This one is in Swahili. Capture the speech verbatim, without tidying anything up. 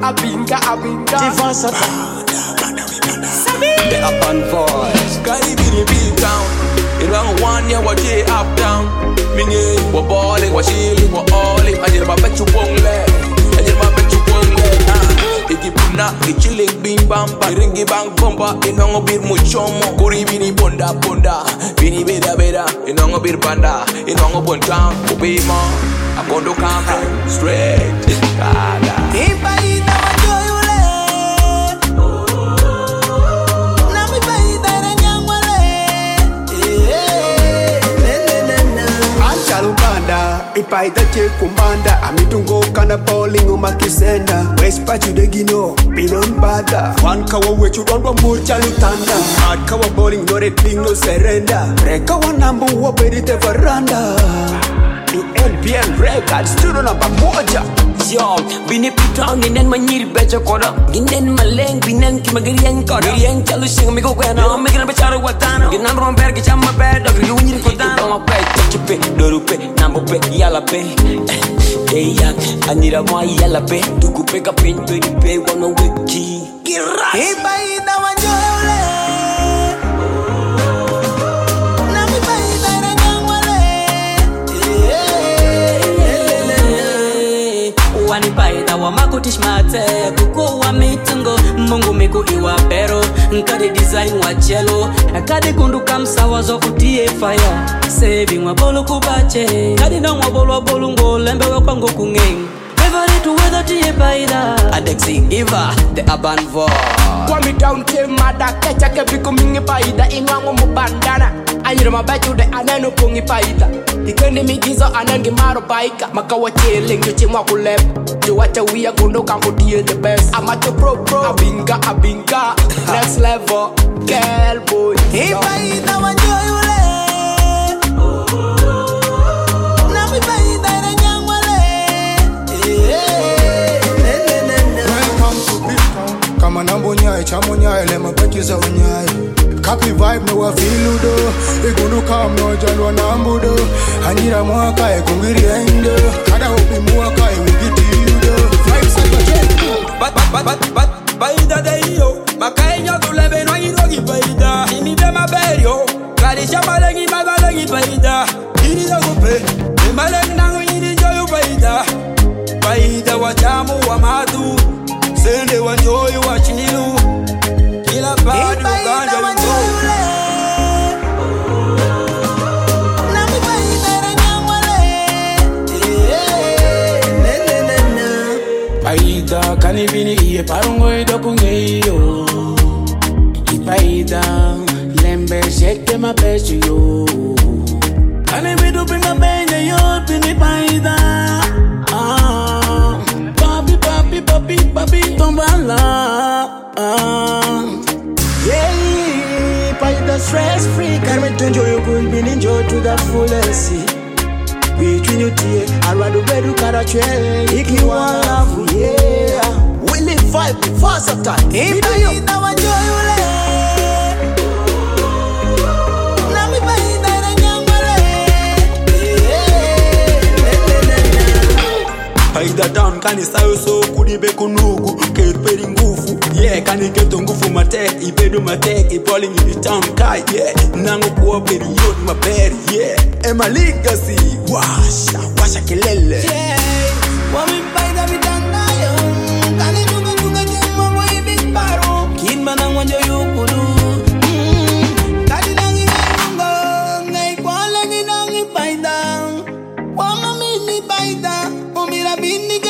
abinga, abinga. Divorce The Urban Voice. Carry me the big town. In round one, yeah, what you up down. Mingy, what balling, what shilling, what alling. I just my bet you won't let. I just my bet you won't let. Ah, iki puna, iki chilling, bing bam bam. Ringi bang bomba, inongo bir muchomo. Kuri bini bonda bonda, bini beda beda. Inongo bir panda, inongo bon town. Ubi mo, akondo kamera, straight. Kada. Ipa ina wajoyule. Nami pa ita ina nyangwale. Anchalukanda, ipa ita chekumbanda. Amitungo kana bowling umakisenda. West pachu de gino, pilon bada. One kawa wechu donwa murcha lutanda. Hard kawa bowling no rating no surrender. Reka wanambu wapedite veranda. The N P L record studio number moja. Yo, bini pitong ginen manyiri becho kodo. Ginen maleng binen ki magirian kodo. Girian chalu sing mi ko kwena. Mi kena bicara watano. Ginan romper ki chama bedo. Giri unyiri kodano. Dongo pe, techipe, dorupe, nambo pe, yala pe. Hey yang, anira mo yala pe. Dugu pe ka pin pe di pe wano wiki. Giras. Hey bayi na wanjole. Nami bayi na ina nyangwale. Wani paida wa makutish mate kuku wa mitungo mungu miku iwa pero nkade design wa chelo kade kunduka msawa zo kutie fire saving wa bolu kubache kade don wa bolu wa bolu ngo lembe wa kwango kungeng every to weather tie paida Adexi Eva, the Urban Voice. Kwami down ke mada kecha ke biku mingi paida inwango mubandana. Anyira mabechu de anenu pungi paida. Ikendi migizo anengi maro baika. Makawa chilling yuchi mwa kulep. Juwacha wia gundo kanko die the best. Amacho pro pro. Abinga abinga. Next level. Girl boy. Hey bayi na wanjole. Nami bayi na ina nyangwale. Welcome to Big Town. Kama nambo nyae, chamo nyae, lema baki za unyae. Kapi vibe no wa filu do. Igundu kam no jalwa nambu do. Anjira mwaka e kungiri ende. Kada upi mwaka e wigiti yudo. Vibe saiba check. But but but but but baida de yo. Makainya tulebe no irogi baida. Ini de maberio. Kari shamalengi magalengi baida. Ini da gupe. Maleng nangu ini joyu baida. Baida wa jamu wa madu. Sende wa joyu wa chilu. Kila badu ganja wanjole. Nami bayi na ina nyangwale. Paida kanibini iye parungo idoku ngeyo. Ipaida lembe shake my best yo. Kanibidu pinga benye yo pini paida. Ah, papi papi papi papi tombala. Ah, Yeah, paida stress free. Carry to enjoy your good being enjoy to the fullest. Between you tear, I rather bedu karachwe. Iki one love, yeah. We live vibe fast of time. Hey, bayi na wanjole. Nami bayi na ina nyangwale. paida down kani sayo so kudi be kunugu. Kerperi ngufu, yeah. Kani keto ngufu mate, ibedu mate. I balling in the town, kai, yeah. Nango kuwa peri yod maberi, yeah. Ema legacy, washa, washa kelele. Yeah, wami paida vitanga yo. Kani nuga nuga jemo boy big baro. Kid manang wanjo yukudu. Kadi nangi ngungo, ngai kwa langi nangi paida. Wama mini paida, umira bini